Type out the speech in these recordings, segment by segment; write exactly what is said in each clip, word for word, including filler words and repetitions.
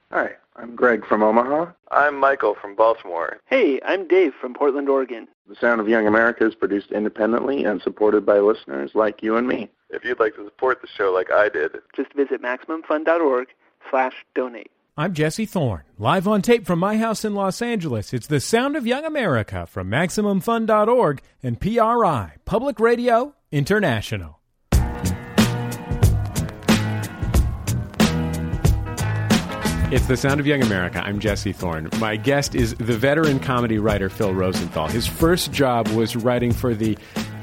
Hi, I'm Greg from Omaha. I'm Michael from Baltimore. Hey, I'm Dave from Portland, Oregon. The Sound of Young America is produced independently and supported by listeners like you and me. If you'd like to support the show like I did, just visit MaximumFun.org slash donate. I'm Jesse Thorne, live on tape from my house in Los Angeles. It's The Sound of Young America from Maximum Fun dot org and P R I, Public Radio International. It's The Sound of Young America. I'm Jesse Thorne. My guest is the veteran comedy writer Phil Rosenthal. His first job was writing for the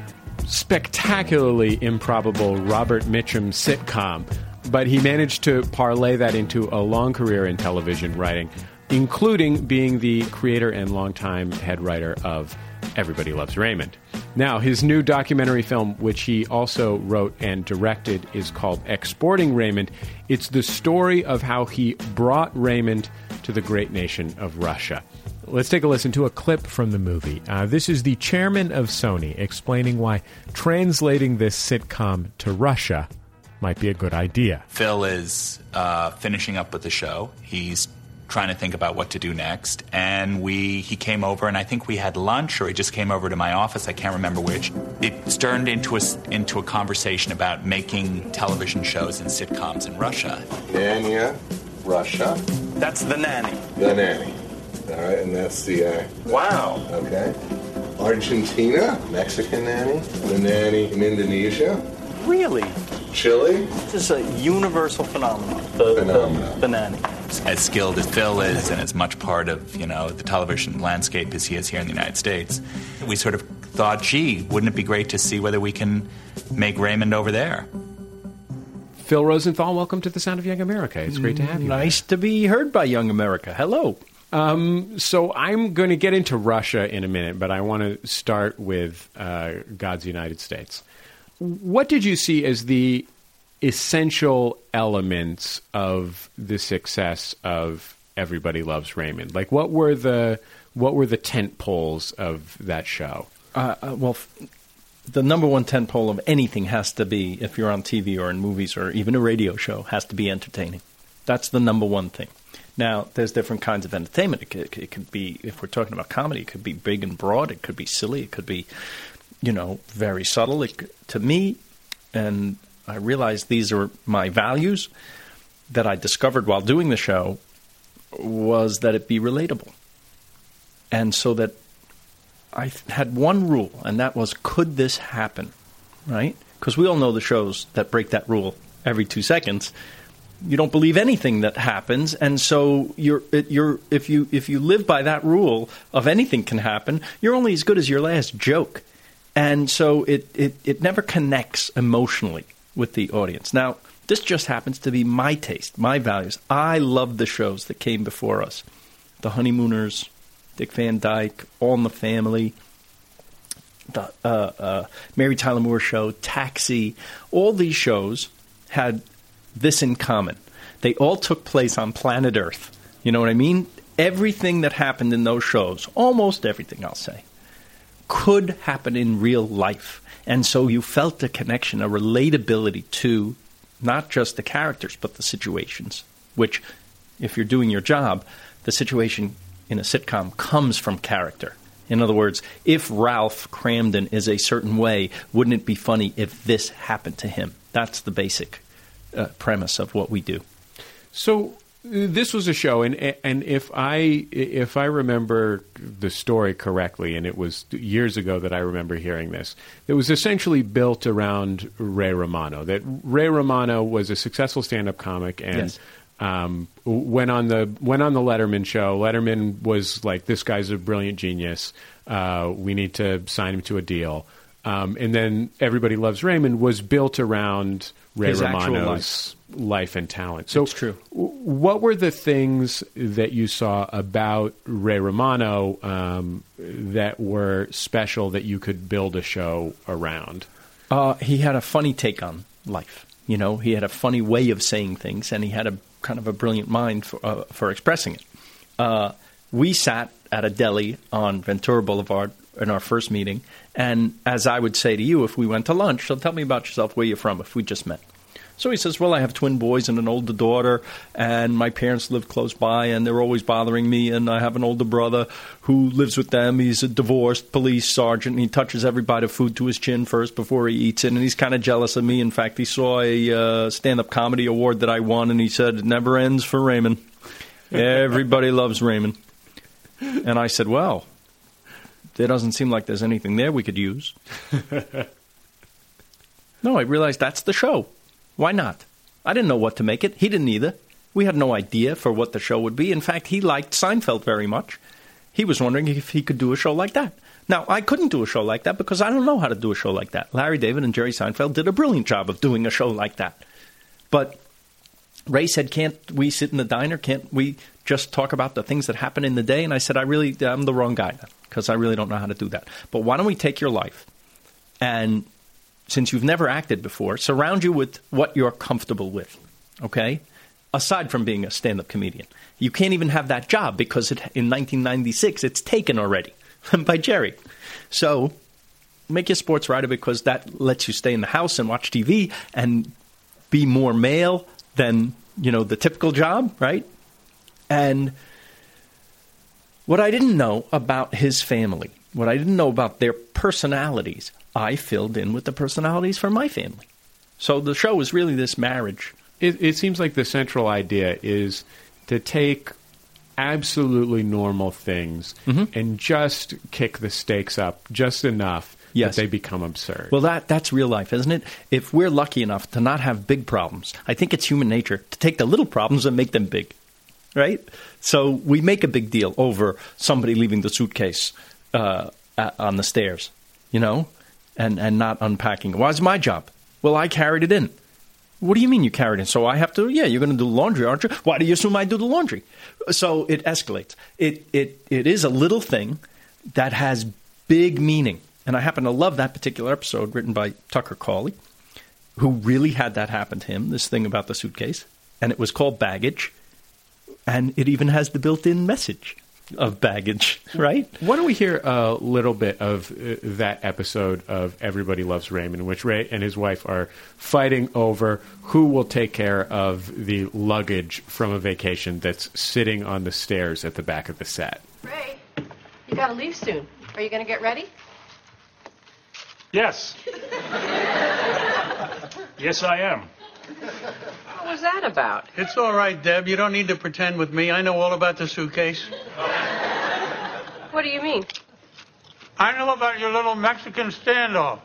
spectacularly improbable Robert Mitchum sitcom, but he managed to parlay that into a long career in television writing, including being the creator and longtime head writer of Everybody Loves Raymond. Now, his new documentary film, which he also wrote and directed, is called Exporting Raymond. It's the story of how he brought Raymond to the great nation of Russia. Let's take a listen to a clip from the movie. Uh, this is the chairman of Sony explaining why translating this sitcom to Russia might be a good idea. Phil is uh, finishing up with the show. He's trying to think about what to do next. And we he came over, and I think we had lunch, or he just came over to my office. I can't remember which. It turned into a, into a conversation about making television shows and sitcoms in Russia. Nanya, Russia. That's The Nanny. The Nanny. All right, and that's the... Uh, wow. Okay. Argentina, Mexican Nanny. The Nanny in Indonesia. Really? Chile. This is a universal phenomenon. The, phenomenon. The, the Nanny. As skilled as Phil is, and as much part of, you know, the television landscape as he is here in the United States, we sort of thought, gee, wouldn't it be great to see whether we can make Raymond over there? Phil Rosenthal, welcome to The Sound of Young America. It's great to have you. Nice to be heard by Young America. Hello. Um, so I'm going to get into Russia in a minute, but I want to start with uh, God's United States. What did you see as the essential elements of the success of Everybody Loves Raymond? Like, what were the what were the tent poles of that show? Uh, uh, well, f- the number one tent pole of anything has to be, if you're on T V or in movies or even a radio show, has to be entertaining. That's the number one thing. Now, there's different kinds of entertainment. It could, it could be, if we're talking about comedy, it could be big and broad. It could be silly. It could be, you know, very subtle. It could, to me, and I realized these are my values that I discovered while doing the show, was that it be relatable. And so that I had one rule, and that was, could this happen, right? Because we all know the shows that break that rule every two seconds. You don't believe anything that happens, and so you're you're if you if you live by that rule of anything can happen, you're only as good as your last joke. And so it, it, it never connects emotionally with the audience. Now, this just happens to be my taste, my values. I love the shows that came before us. The Honeymooners, Dick Van Dyke, All in the Family, the uh, uh, Mary Tyler Moore Show, Taxi. All these shows had this in common. They all took place on planet Earth. You know what I mean? Everything that happened in those shows, almost everything, I'll say, could happen in real life. And so you felt a connection, a relatability to not just the characters, but the situations, which, if you're doing your job, the situation in a sitcom comes from character. In other words, if Ralph Cramden is a certain way, wouldn't it be funny if this happened to him? That's the basic uh, premise of what we do. So this was a show, and and if I if I remember the story correctly, and it was years ago that I remember hearing this, it was essentially built around Ray Romano. That Ray Romano was a successful stand-up comic, and yes. um, went on the went on the Letterman show. Letterman was like, "This guy's a brilliant genius. Uh, we need to sign him to a deal." Um, and then Everybody Loves Raymond was built around Ray His Romano's life. life and talent. So it's true. W- what were the things that you saw about Ray Romano um, that were special that you could build a show around? Uh, he had a funny take on life. You know, he had a funny way of saying things, and he had a kind of a brilliant mind for, uh, for expressing it. Uh, we sat at a deli on Ventura Boulevard in our first meeting, and as I would say to you, if we went to lunch, so tell me about yourself, where you're from, if we just met. So he says, well, I have twin boys and an older daughter, and my parents live close by, and they're always bothering me, and I have an older brother who lives with them. He's a divorced police sergeant, and he touches every bite of food to his chin first before he eats it, and he's kind of jealous of me. In fact, he saw a uh, stand-up comedy award that I won, and he said, it never ends for Raymond. Everybody loves Raymond. And I said, well, there doesn't seem like there's anything there we could use. No, I realized that's the show. Why not? I didn't know what to make it. He didn't either. We had no idea for what the show would be. In fact, he liked Seinfeld very much. He was wondering if he could do a show like that. Now, I couldn't do a show like that because I don't know how to do a show like that. Larry David and Jerry Seinfeld did a brilliant job of doing a show like that. But Ray said, can't we sit in the diner? Can't we just talk about the things that happen in the day? And I said, I really, I'm the wrong guy because I really don't know how to do that. But why don't we take your life and, since you've never acted before, surround you with what you're comfortable with, okay? Aside from being a stand-up comedian. You can't even have that job because it, in nineteen ninety-six, it's taken already by Jerry. So make you a sports writer because that lets you stay in the house and watch T V and be more male than, you know, the typical job, right? And what I didn't know about his family, what I didn't know about their personalities, I filled in with the personalities for my family. So the show is really this marriage. It, it seems like the central idea is to take absolutely normal things mm-hmm. and just kick the stakes up just enough yes. that they become absurd. Well, that that's real life, isn't it? If we're lucky enough to not have big problems, I think it's human nature to take the little problems and make them big, right? So we make a big deal over somebody leaving the suitcase uh, on the stairs, you know, and, and not unpacking. Why was my job? Well, I carried it in. What do you mean you carried it? So I have to, yeah, you're going to do the laundry, aren't you? Why do you assume I do the laundry? So it escalates. It it It is a little thing that has big meaning. And I happen to love that particular episode written by Tucker Cawley, who really had that happen to him, this thing about the suitcase. And it was called Baggage. And it even has the built-in message of baggage, right? Why don't we hear a little bit of uh, that episode of Everybody Loves Raymond, in which Ray and his wife are fighting over who will take care of the luggage from a vacation that's sitting on the stairs at the back of the set. Ray, you got to leave soon. Are you going to get ready? Yes. Yes, I am. What was that about? It's all right, Deb. You don't need to pretend with me. I know all about the suitcase. What do you mean? I know about your little Mexican standoff.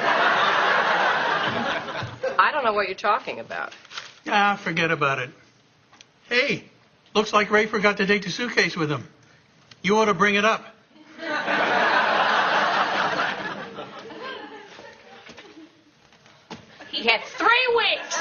I don't know what you're talking about. Ah, forget about it. Hey, looks like Ray forgot to take the suitcase with him. You ought to bring it up. He had three weeks.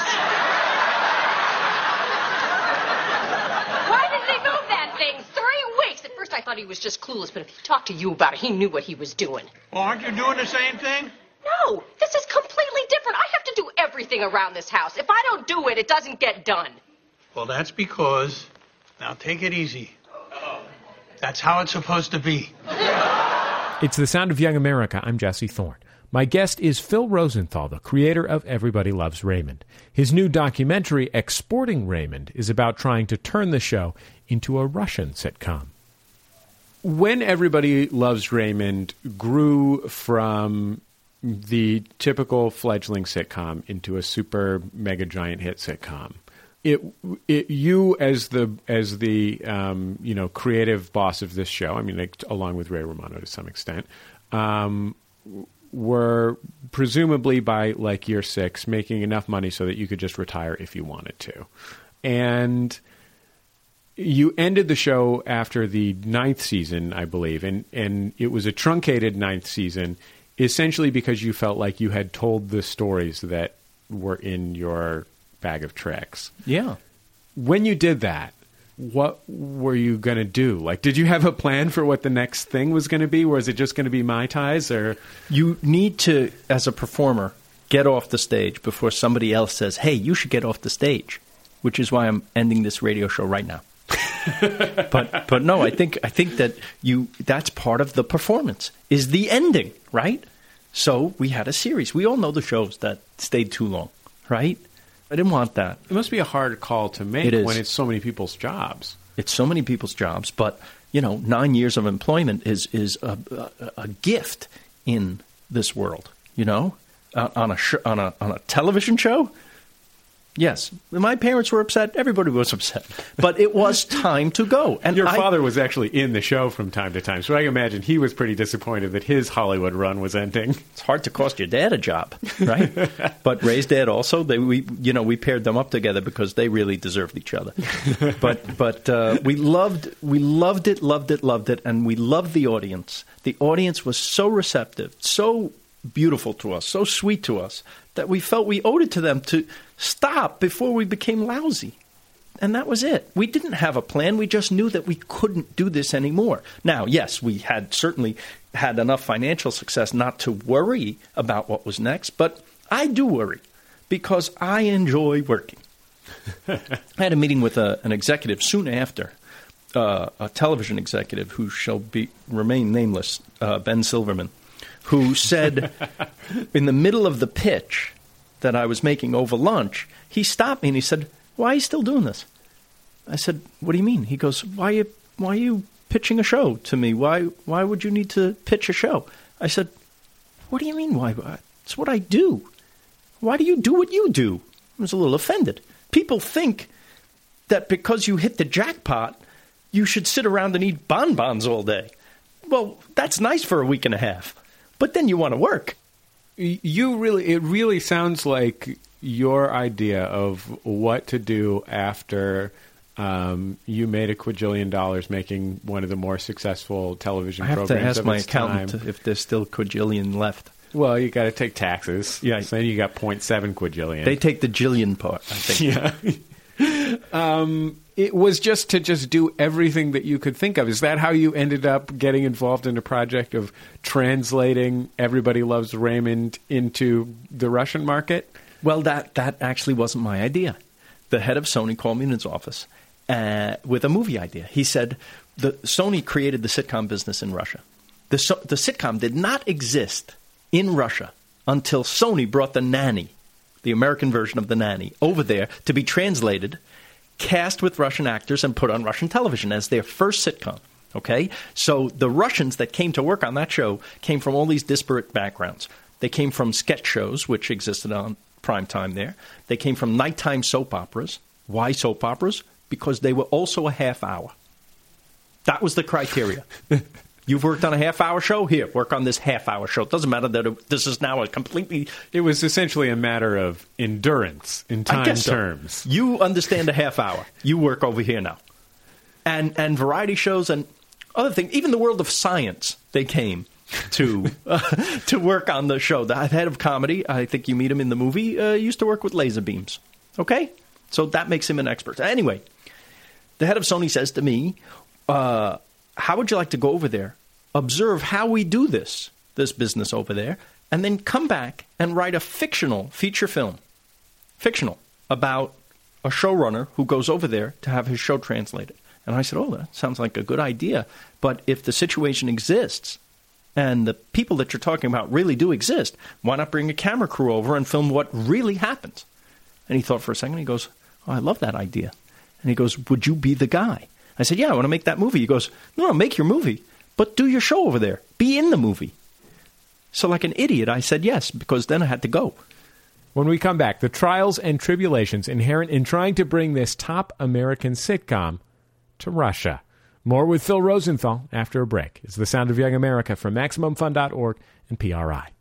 Why did they move that thing? Three weeks. At first I thought he was just clueless, but if he talked to you about it, he knew what he was doing. Well, aren't you doing the same thing? No, this is completely different. I have to do everything around this house. If I don't do it, it doesn't get done. Well, that's because... Now, take it easy. That's how it's supposed to be. It's The Sound of Young America. I'm Jesse Thorne. My guest is Phil Rosenthal, the creator of Everybody Loves Raymond. His new documentary, Exporting Raymond, is about trying to turn the show into a Russian sitcom. When Everybody Loves Raymond grew from the typical fledgling sitcom into a super mega giant hit sitcom, it, it you as the as the um, you know creative boss of this show, I mean, like, along with Ray Romano to some extent, um, were presumably by like year six making enough money so that you could just retire if you wanted to. And you ended the show after the ninth season, I believe, and, and it was a truncated ninth season, essentially because you felt like you had told the stories that were in your bag of tricks. Yeah. When you did that, what were you going to do? Like, did you have a plan for what the next thing was going to be? Or is it just going to be Mai Tais? Or you need to, as a performer, get off the stage before somebody else says, hey, you should get off the stage, which is why I'm ending this radio show right now. but but no, I think I think that you that's part of the performance, is the ending, right? So we had a series. We all know the shows that stayed too long, right? I didn't want that. It must be a hard call to make It is. when it's so many people's jobs. It's so many people's jobs, but, you know, nine years of employment is, is a, a, a gift in this world, you know? Uh, on a sh- on a on a television show? Yes. My parents were upset. Everybody was upset. But it was time to go. And Your I, father was actually in the show from time to time, so I imagine he was pretty disappointed that his Hollywood run was ending. It's hard to cost your dad a job, right? But Ray's dad also, they, we you know, we paired them up together because they really deserved each other. But but uh, we loved we loved it, loved it, loved it, and we loved the audience. The audience was so receptive, so beautiful to us, so sweet to us, that we felt we owed it to them to stop before we became lousy. And that was it. We didn't have a plan. We just knew that we couldn't do this anymore. Now, yes, we had certainly had enough financial success not to worry about what was next, but I do worry because I enjoy working. I had a meeting with a, an executive soon after, uh, a television executive who shall be remain nameless, uh, Ben Silverman, who said in the middle of the pitch that I was making over lunch, he stopped me and he said, "Why are you still doing this?" I said, "What do you mean?" He goes, why are you, why are you pitching a show to me? Why why would you need to pitch a show? I said, "What do you mean why? It's what I do. Why do you do what you do?" I was a little offended. People think that because you hit the jackpot, you should sit around and eat bonbons all day. Well, that's nice for a week and a half. But then you want to work. You really, it really sounds like your idea of what to do after um, you made a quadrillion dollars making one of the more successful television I have programs to ask of my its accountant time. if there's still quadrillion left. Well, you got to take taxes. Yeah. So then you got zero point seven quadrillion. They take the jillion part, I think. Yeah. um, it was just to just do everything that you could think of. Is that how you ended up getting involved in a project of translating Everybody Loves Raymond into the Russian market? Well, that, that actually wasn't my idea. The head of Sony called me in his office uh, with a movie idea. He said, the, Sony created the sitcom business in Russia. The, so, the sitcom did not exist in Russia until Sony brought The Nanny, the American version of The Nanny, over there to be translated, cast with Russian actors, and put on Russian television as their first sitcom. Okay? So the Russians that came to work on that show came from all these disparate backgrounds. They came from sketch shows, which existed on prime time there. They came from nighttime soap operas. Why soap operas? Because they were also a half hour. That was the criteria. You've worked on a half-hour show? Here, work on this half-hour show. It doesn't matter that it, this is now a completely... It was essentially a matter of endurance in time I guess so. terms. You understand a half hour. You work over here now. And and variety shows and other things, even the world of science, they came to uh, to work on the show. The head of comedy, I think you meet him in the movie, uh, used to work with laser beams. Okay? So that makes him an expert. Anyway, the head of Sony says to me... Uh, how would you like to go over there, observe how we do this, this business over there, and then come back and write a fictional feature film, fictional, about a showrunner who goes over there to have his show translated? And I said, oh, that sounds like a good idea. But if the situation exists and the people that you're talking about really do exist, why not bring a camera crew over and film what really happens? And he thought for a second. He goes, oh, I love that idea. And he goes, would you be the guy? I said, yeah, I want to make that movie. He goes, no, no, make your movie, but do your show over there. Be in the movie. So like an idiot, I said yes, because then I had to go. When we come back, the trials and tribulations inherent in trying to bring this top American sitcom to Russia. More with Phil Rosenthal after a break. It's The Sound of Young America from Maximum Fun dot org and P R I.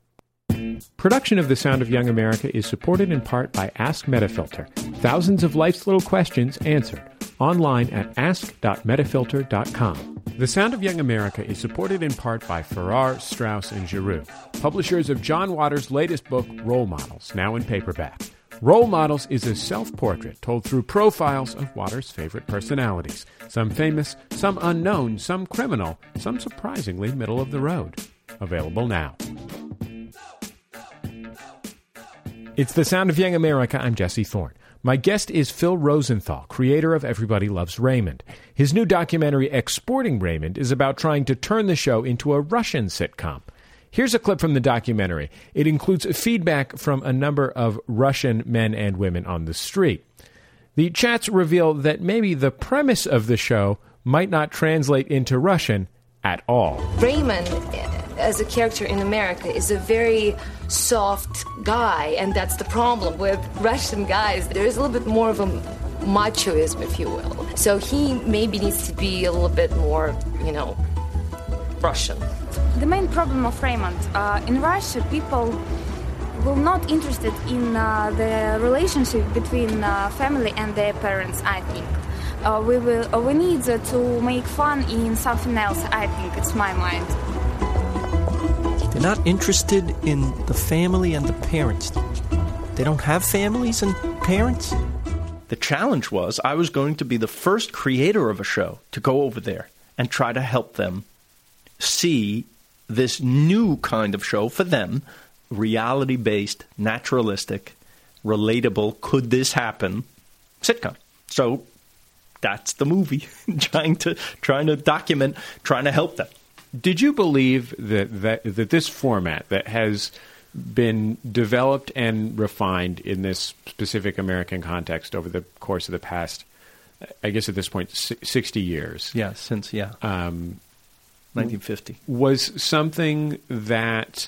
Production of The Sound of Young America is supported in part by Ask Metafilter. Thousands of life's little questions answered. Online at ask dot metafilter dot com. The Sound of Young America is supported in part by Farrar, Straus, and Giroux, publishers of John Waters' latest book, Role Models, now in paperback. Role Models is a self-portrait told through profiles of Waters' favorite personalities. Some famous, some unknown, some criminal, some surprisingly middle of the road. Available now. It's The Sound of Young America. I'm Jesse Thorne. My guest is Phil Rosenthal, creator of Everybody Loves Raymond. His new documentary, Exporting Raymond, is about trying to turn the show into a Russian sitcom. Here's a clip from the documentary. It includes feedback from a number of Russian men and women on the street. The chats reveal that maybe the premise of the show might not translate into Russian at all. Raymond, as a character in America, is a very soft guy, and that's the problem with Russian guys. There's a little bit more of a machoism, if you will. So he maybe needs to be a little bit more, you know, Russian. The main problem of Raymond, uh, in Russia, people will not interested in uh, the relationship between uh, family and their parents, I think. Uh, we will. Uh, we need uh, to make fun in something else, I think. It's my mind. They're not interested in the family and the parents. They don't have families and parents. The challenge was I was going to be the first creator of a show to go over there and try to help them see this new kind of show for them, reality-based, naturalistic, relatable, could this happen sitcom. So that's the movie, trying to trying to document, trying to help them. Did you believe that, that that this format that has been developed and refined in this specific American context over the course of the past, I guess at this point, sixty years? Yeah, since, yeah. Um, nineteen fifty. Was something that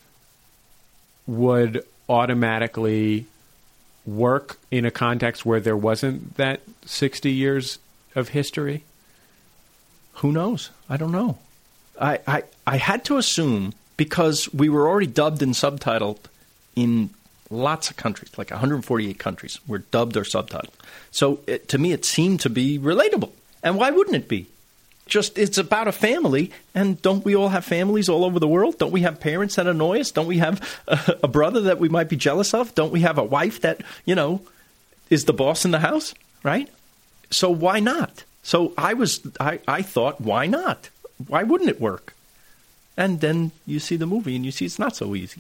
would automatically work in a context where there wasn't that sixty years of history? Who knows? I don't know. I, I, I had to assume, because we were already dubbed and subtitled in lots of countries, like one hundred forty-eight countries, were dubbed or subtitled. So it, to me, it seemed to be relatable. And why wouldn't it be? Just, it's about a family, and don't we all have families all over the world? Don't we have parents that annoy us? Don't we have a, a brother that we might be jealous of? Don't we have a wife that, you know, is the boss in the house, right? So why not? So I was, I, I thought, why not? Why wouldn't it work? And then you see the movie and you see it's not so easy.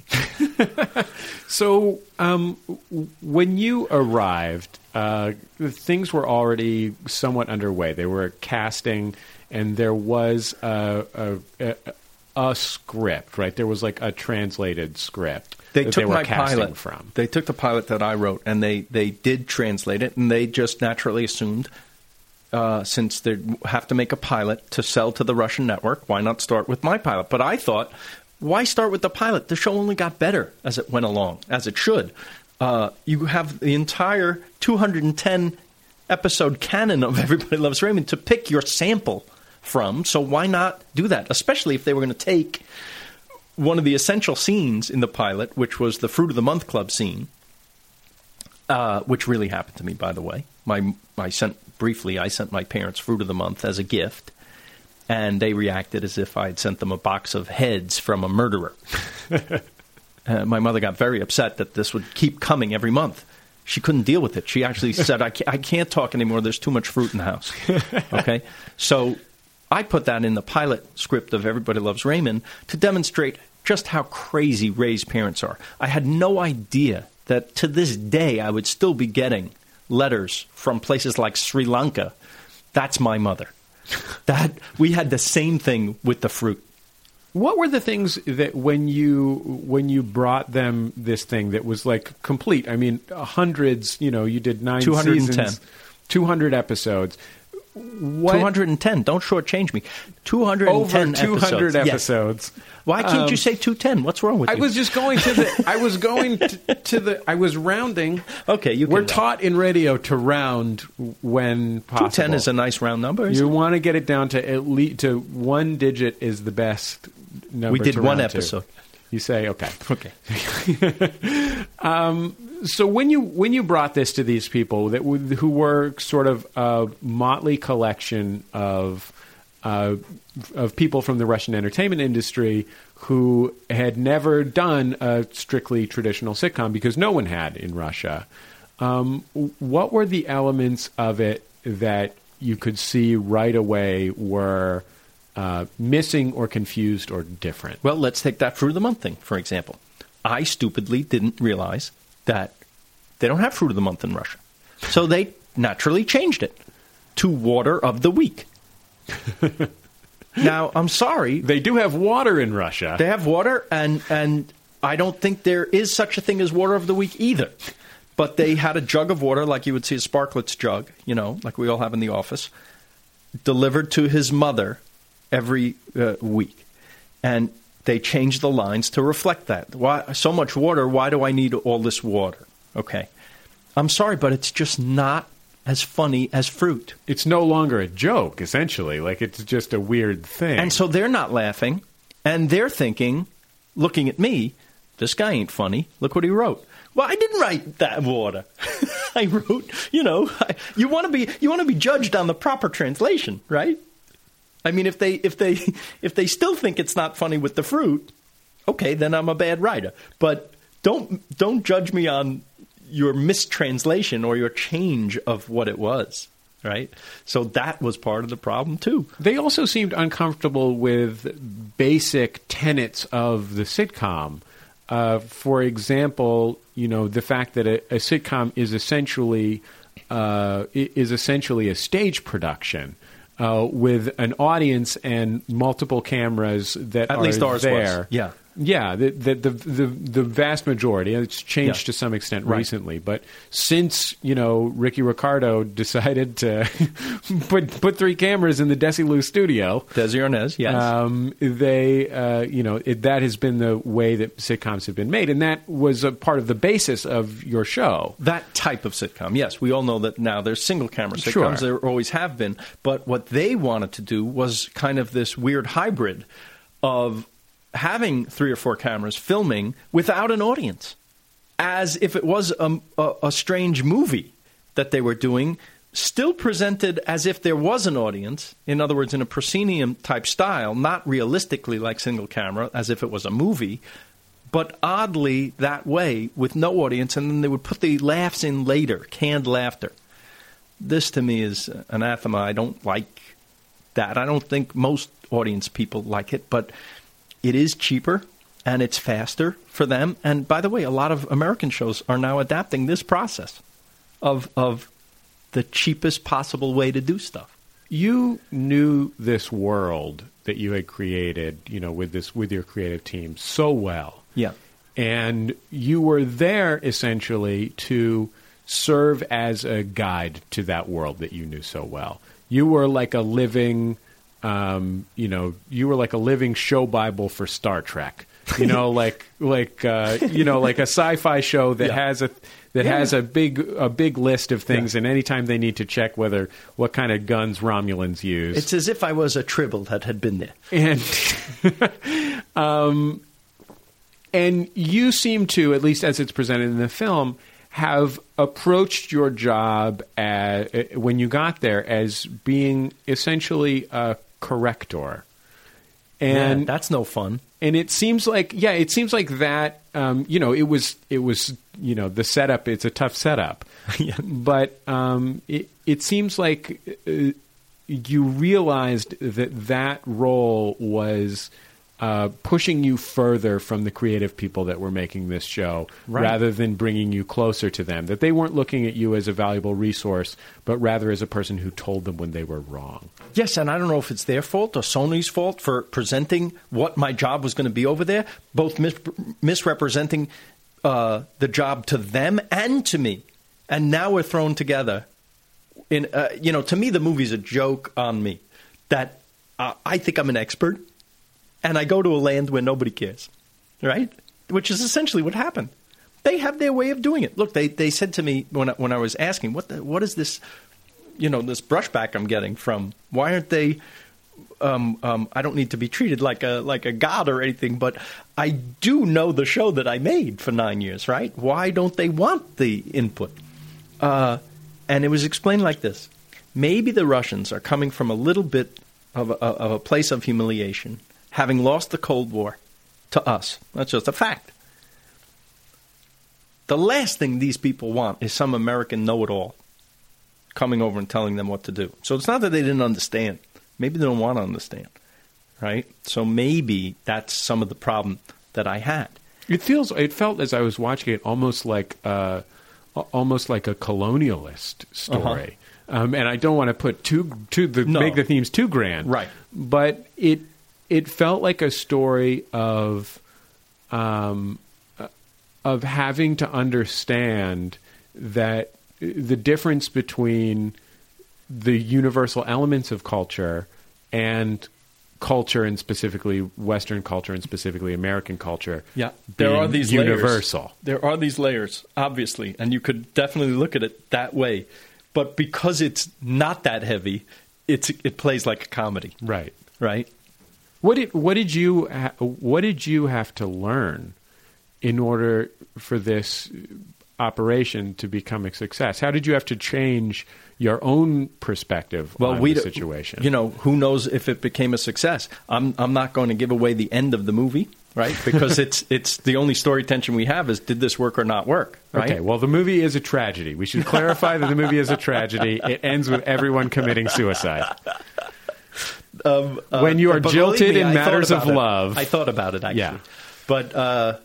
So um, when you arrived, uh, things were already somewhat underway. They were casting, and there was a, a, a, a script, right? There was like a translated script They that took they were my casting pilot from. They took the pilot that I wrote, and they, they did translate it, and they just naturally assumed, uh, since they have to make a pilot to sell to the Russian network, why not start with my pilot? But I thought, why start with the pilot? The show only got better as it went along, as it should. Uh, you have the entire two hundred ten episode canon of Everybody Loves Raymond to pick your sample from, so why not do that? Especially if they were going to take one of the essential scenes in the pilot, which was the Fruit of the Month Club scene, uh, which really happened to me, by the way. My, I sent briefly, I sent my parents Fruit of the Month as a gift, and they reacted as if I had sent them a box of heads from a murderer. uh, my mother got very upset that this would keep coming every month. She couldn't deal with it. She actually said, I can't, I can't talk anymore. There's too much fruit in the house. Okay? So I put that in the pilot script of Everybody Loves Raymond to demonstrate just how crazy Ray's parents are. I had no idea that to this day I would still be getting letters from places like Sri Lanka. That's my mother. That we had the same thing with the fruit. What were the things that when you when you brought them this thing that was like complete? I mean, hundreds. You know, you did nine two hundred ten. seasons, two hundred episodes. What? two hundred ten. Don't shortchange me. two hundred ten Over two hundred episodes. episodes. Yes. Why can't um, you say two ten? What's wrong with I you? I was just going to the. I was going to, to the. I was rounding. Okay, you. Can We're round. taught in radio to round when possible. two ten is a nice round number. You want to get it down to at least to one digit is the best number. We did to one round to. episode. You say okay. Okay. um, so when you when you brought this to these people that w- who were sort of a motley collection of uh, of people from the Russian entertainment industry who had never done a strictly traditional sitcom because no one had in Russia, um, what were the elements of it that you could see right away were uh, missing or confused or different? Well, let's take that Fruit of the Month thing, for example. I stupidly didn't realize that they don't have Fruit of the Month in Russia. So they naturally changed it to Water of the Week. Now, I'm sorry. They do have water in Russia. They have water, and and I don't think there is such a thing as water of the week either. But they had a jug of water, like you would see a Sparklets jug, you know, like we all have in the office, delivered to his mother every uh, week. And they changed the lines to reflect that. Why so much water? Why do I need all this water? Okay. I'm sorry, but it's just not as funny as fruit. It's no longer a joke, essentially. Like, it's just a weird thing. And so they're not laughing, and they're thinking, looking at me, this guy ain't funny. Look what he wrote. Well, I didn't write that water. I wrote, you know, I, you want to be you want to be judged on the proper translation, right? I mean, if they if they if they still think it's not funny with the fruit, okay, then I'm a bad writer. But don't don't judge me on your mistranslation or your change of what it was, right? So that was part of the problem too. They also seemed uncomfortable with basic tenets of the sitcom. Uh, for example, you know, the fact that a, a sitcom is essentially uh, is essentially a stage production uh, with an audience and multiple cameras that At are least ours there. was. Yeah. Yeah, the, the the the the vast majority. It's changed Yeah. to some extent Right. recently, but since you know Ricky Ricardo decided to put put three cameras in the Desilu studio, Desi Arnaz, yes, um, they uh, you know it, that has been the way that sitcoms have been made, and that was a part of the basis of your show. That type of sitcom, yes. We all know that now there's single-camera sitcoms. Sure. There always have been. But what they wanted to do was kind of this weird hybrid of having three or four cameras filming without an audience, as if it was a, a, a strange movie that they were doing, still presented as if there was an audience, in other words, in a proscenium-type style, not realistically like single-camera, as if it was a movie, but oddly that way, with no audience, and then they would put the laughs in later, canned laughter. This, to me, is anathema. I don't like that. I don't think most audience people like it, but it is cheaper and it's faster for them. And by the way, a lot of American shows are now adapting this process of of the cheapest possible way to do stuff. You knew this world that you had created, you know, with this with your creative team so well. Yeah. And you were there essentially to serve as a guide to that world that you knew so well. You were like a living Um, you know, you were like a living show Bible for Star Trek. You know, like like uh, you know, like a sci-fi show that Yeah. has a that Yeah. has a big a big list of things, Yeah. and anytime they need to check whether what kind of guns Romulans use, It's as if I was a tribble that had been there. and um, and you seem to, at least as it's presented in the film, have approached your job as, when you got there as being essentially a corrector. And yeah, that's no fun. And it seems like, yeah, it seems like that, um, you know, it was, it was, you know, the setup, it's a tough setup. Yeah. But um, it, it seems like uh, you realized that that role was uh, pushing you further from the creative people that were making this show, Right. rather than bringing you closer to them. That they weren't looking at you as a valuable resource, but rather as a person who told them when they were wrong. Yes, and I don't know if it's their fault or Sony's fault for presenting what my job was going to be over there, both mis- misrepresenting uh, the job to them and to me. And now we're thrown together. In uh, you know, to me, the movie's a joke on me that uh, I think I'm an expert, and I go to a land where nobody cares, right? Which is essentially what happened. They have their way of doing it. Look, they, they said to me when I, when I was asking, what the, what is this, you know, this brushback I'm getting from? Why aren't they? Um, um, I don't need to be treated like a like a god or anything, but I do know the show that I made for nine years, right? Why don't they want the input? Uh, and it was explained like this: maybe the Russians are coming from a little bit of a, of a place of humiliation, having lost the Cold War to us. That's just a fact. The last thing these people want is some American know-it-all coming over and telling them what to do. So it's not that they didn't understand. Maybe they don't want to understand, right? So maybe that's some of the problem that I had. It feels. It felt as I was watching it almost like uh, almost like a colonialist story. um, and I don't want to put too too the, No. make the themes too grand, Right. But it it felt like a story of um, of having to understand that the difference between the universal elements of culture and culture, and specifically Western culture and specifically American culture, Yeah, there being are these universal. layers. There are these layers, obviously, and you could definitely look at it that way. But because it's not that heavy, it's it plays like a comedy, Right. right? What did what did you ha- what did you have to learn in order for this operation to become a success? How did you have to change your own perspective on we the d- situation? You know, who knows if it became a success? I'm I'm not going to give away the end of the movie, right? Because it's it's the only story tension we have is did this work or not work, right? Okay, well, the movie is a tragedy. We should clarify that the movie is a tragedy. It ends with everyone committing suicide. Um, uh, When you are but jilted believe me, in I matters thought of about it. love. I thought about it actually, Yeah. but uh,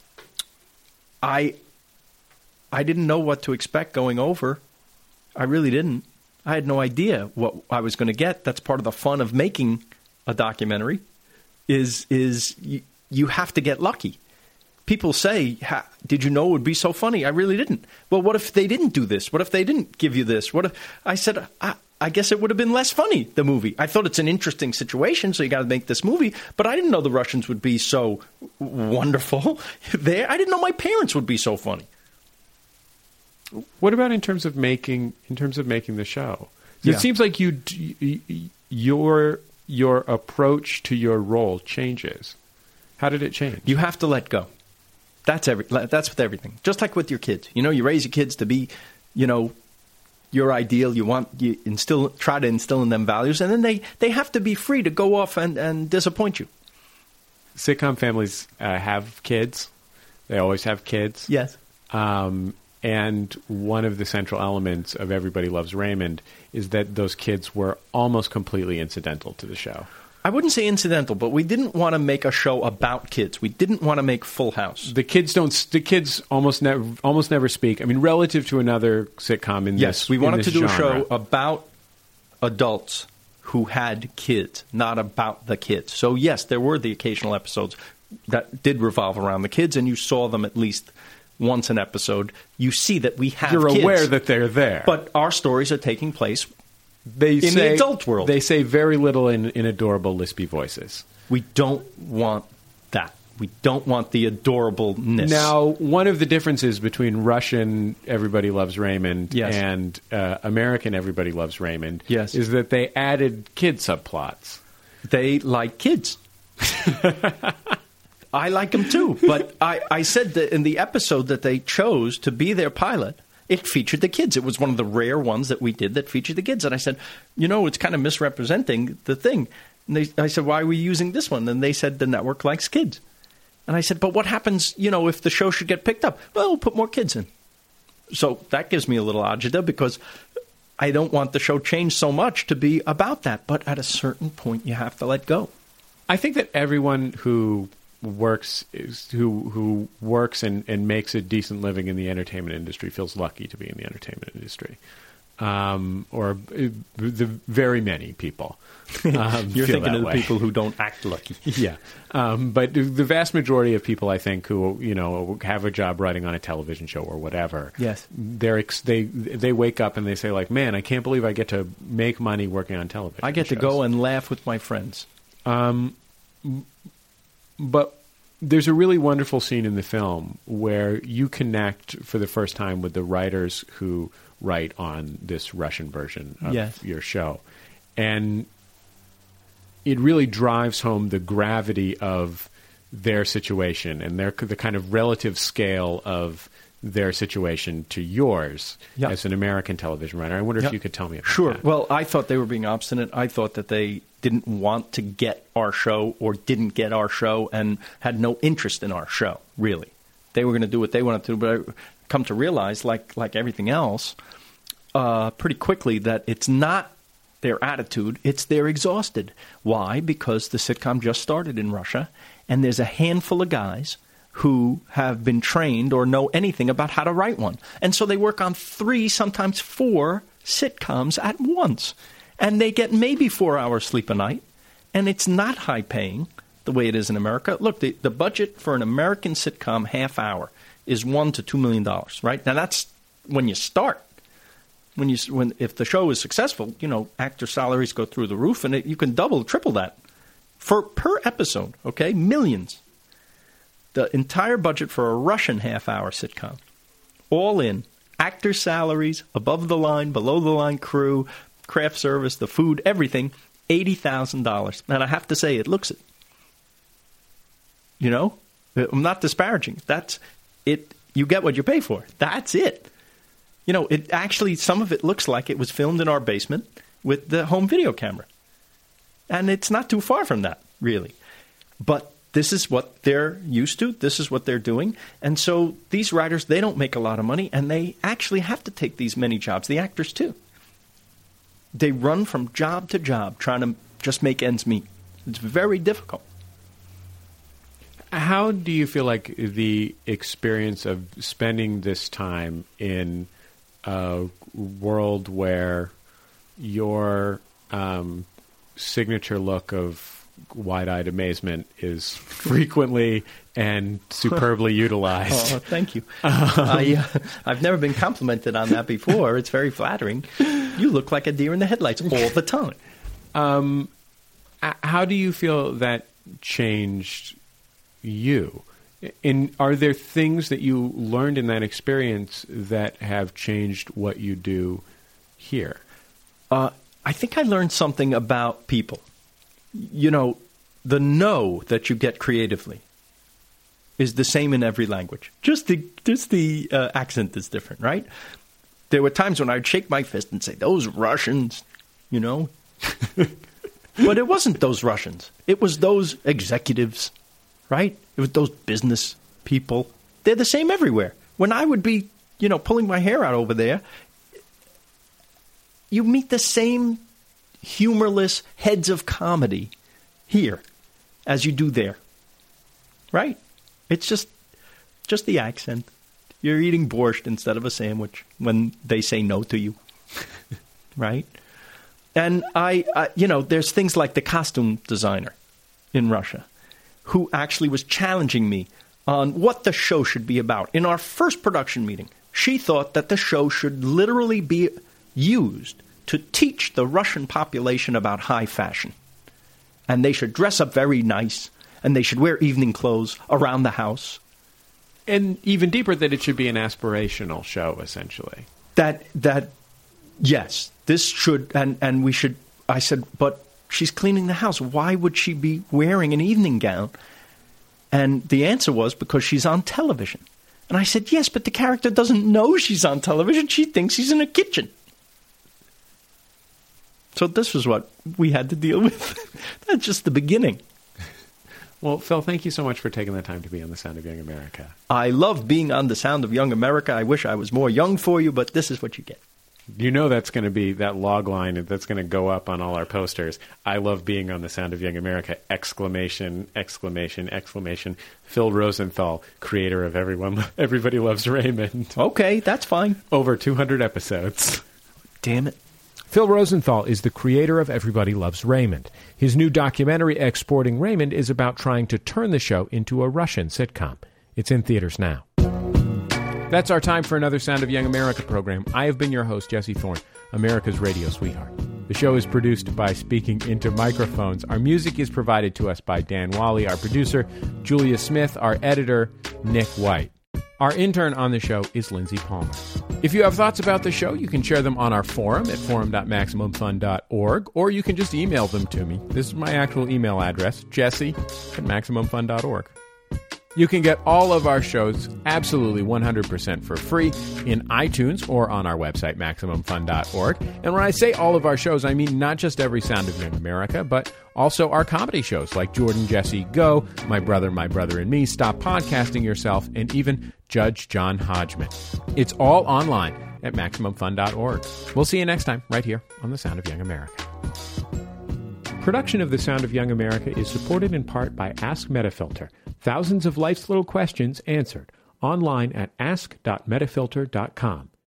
I I didn't know what to expect going over. I really didn't. I had no idea what I was going to get. That's part of the fun of making a documentary. Is is you, you have to get lucky. People say, ha, "Did you know it would be so funny?" I really didn't. Well, what if they didn't do this? What if they didn't give you this? What if I said, I, I guess it would have been less funny, the movie. I thought it's an interesting situation, so you got to make this movie. But I didn't know the Russians would be so wonderful. There, I didn't know my parents would be so funny. What about in terms of making in terms of making the show? Yeah. It seems like you d- your your approach to your role changes. How did it change? You have to let go. That's every. That's with everything. Just like with your kids. You know, you raise your kids to be, you know, your ideal. You want you instill, try to instill in them values, and then they, they have to be free to go off and, and disappoint you. Sitcom families uh, have kids. They always have kids. Yes. Um, and one of the central elements of Everybody Loves Raymond is that those kids were almost completely incidental to the show. I wouldn't say incidental, but we didn't want to make a show about kids. We didn't want to make Full House. The kids don't. The kids almost never, almost never speak. I mean, relative to another sitcom in yes, this, we wanted in to this do genre. a show about adults who had kids, not about the kids. So yes, there were the occasional episodes that did revolve around the kids, and you saw them at least once an episode. You see that we have You're kids, aware that they're there, but our stories are taking place they in say, the adult world. They say very little in, in adorable, lispy voices. We don't want that. We don't want the adorableness. Now, one of the differences between Russian Everybody Loves Raymond Yes. and uh, American Everybody Loves Raymond Yes. is that they added kid subplots. They like kids. I like them too. But I, I said that in the episode that they chose to be their pilot, it featured the kids. It was one of the rare ones that we did that featured the kids. And I said, you know, it's kind of misrepresenting the thing. And they, I said, why are we using this one? And they said, the network likes kids. And I said, but what happens, you know, if the show should get picked up? Well, we'll put more kids in. So that gives me a little agita because I don't want the show changed so much to be about that. But at a certain point, you have to let go. I think that everyone who works is, who who works and, and makes a decent living in the entertainment industry feels lucky to be in the entertainment industry, um, or uh, the very many people. Um, You're feel thinking that of the way. people who don't act lucky. Yeah, um, but the vast majority of people, I think, who you know have a job writing on a television show or whatever, Yes. they're ex- they they wake up and they say like, "Man, I can't believe I get to make money working on television." I get to shows." go and laugh with my friends. Um, but there's a really wonderful scene in the film where you connect for the first time with the writers who write on this Russian version of Yes. your show. And it really drives home the gravity of their situation and their the kind of relative scale of their situation to yours Yeah. as an American television writer. I wonder Yeah. if you could tell me about Sure. that. Well, I thought they were being obstinate. I thought that they didn't want to get our show or didn't get our show and had no interest in our show, really. They were going to do what they wanted to do, but I come to realize, like like everything else, uh, pretty quickly that it's not their attitude, it's they're exhausted. Why? Because the sitcom just started in Russia, and there's a handful of guys who have been trained or know anything about how to write one. And so they work on three, sometimes four sitcoms at once. And they get maybe four hours sleep a night. And it's not high paying the way it is in America. Look, the, the budget for an American sitcom half hour is one to two million dollars, right? Now that's when you start. When you when if the show is successful, you know, actor salaries go through the roof, and it, you can double, triple that for per episode. Okay, millions. The entire budget for a Russian half-hour sitcom, all in, actor salaries, above the line, below the line crew, craft service, the food, everything, eighty thousand dollars. And I have to say, it looks it. You know, I'm not disparaging. That's it. You get what you pay for. That's it. You know, it actually, some of it looks like it was filmed in our basement with the home video camera. And it's not too far from that, really. But this is what they're used to. This is what they're doing. And so these writers, they don't make a lot of money, and they actually have to take these many jobs. The actors, too. They run from job to job trying to just make ends meet. It's very difficult. How do you feel like the experience of spending this time in a world where your um, signature look of wide-eyed amazement is frequently and superbly utilized? Oh, thank you. Um, I, uh, I've never been complimented on that before. It's very flattering. You look like a deer in the headlights all the time. Um, how do you feel that changed you? In, are there things that you learned in that experience that have changed what you do here? Uh, I think I learned something about people. You know, the no that you get creatively is the same in every language. Just the just the uh, accent is different, right? There were times when I'd shake my fist and say, "Those Russians," you know. But it wasn't those Russians. It was those executives. Right? It was those business people. They're the same everywhere. When I would be, you know, pulling my hair out over there, you meet the same humorless heads of comedy here as you do there. Right? It's just just the accent. You're eating borscht instead of a sandwich when they say no to you. Right? And I, I, you know, there's things like the costume designer in Russia, who actually was challenging me on what the show should be about. In our first production meeting, she thought that the show should literally be used to teach the Russian population about high fashion. And they should dress up very nice, and they should wear evening clothes around the house. And even deeper, that it should be an aspirational show, essentially. That, that, yes, this should, and, and we should, I said, but she's cleaning the house. Why would she be wearing an evening gown? And the answer was because she's on television. And I said, yes, but the character doesn't know she's on television. She thinks she's in a kitchen. So this was what we had to deal with. That's just the beginning. Well, Phil, thank you so much for taking the time to be on The Sound of Young America. I love being on The Sound of Young America. I wish I was more young for you, but this is what you get. You know that's going to be that log line that's going to go up on all our posters. I love being on The Sound of Young America! Exclamation, exclamation, exclamation. Phil Rosenthal, creator of Everyone, Everybody Loves Raymond. Okay, that's fine. Over two hundred episodes. Damn it. Phil Rosenthal is the creator of Everybody Loves Raymond. His new documentary, Exporting Raymond, is about trying to turn the show into a Russian sitcom. It's in theaters now. That's our time for another Sound of Young America program. I have been your host, Jesse Thorne, America's radio sweetheart. The show is produced by Speaking Into Microphones. Our music is provided to us by Dan Wally, our producer, Julia Smith, our editor, Nick White. Our intern on the show is Lindsay Palmer. If you have thoughts about the show, you can share them on our forum at forum dot maximum fun dot org, or you can just email them to me. This is my actual email address, jesse at maximum fun dot org. You can get all of our shows absolutely one hundred percent for free in iTunes or on our website, maximum fun dot org. And when I say all of our shows, I mean not just every Sound of Young America, but also our comedy shows like Jordan Jesse Go, My Brother, My Brother and Me, Stop Podcasting Yourself, and even Judge John Hodgman. It's all online at maximum fun dot org. We'll see you next time right here on The Sound of Young America. Production of The Sound of Young America is supported in part by Ask Metafilter. Thousands of life's little questions answered online at ask dot metafilter dot com.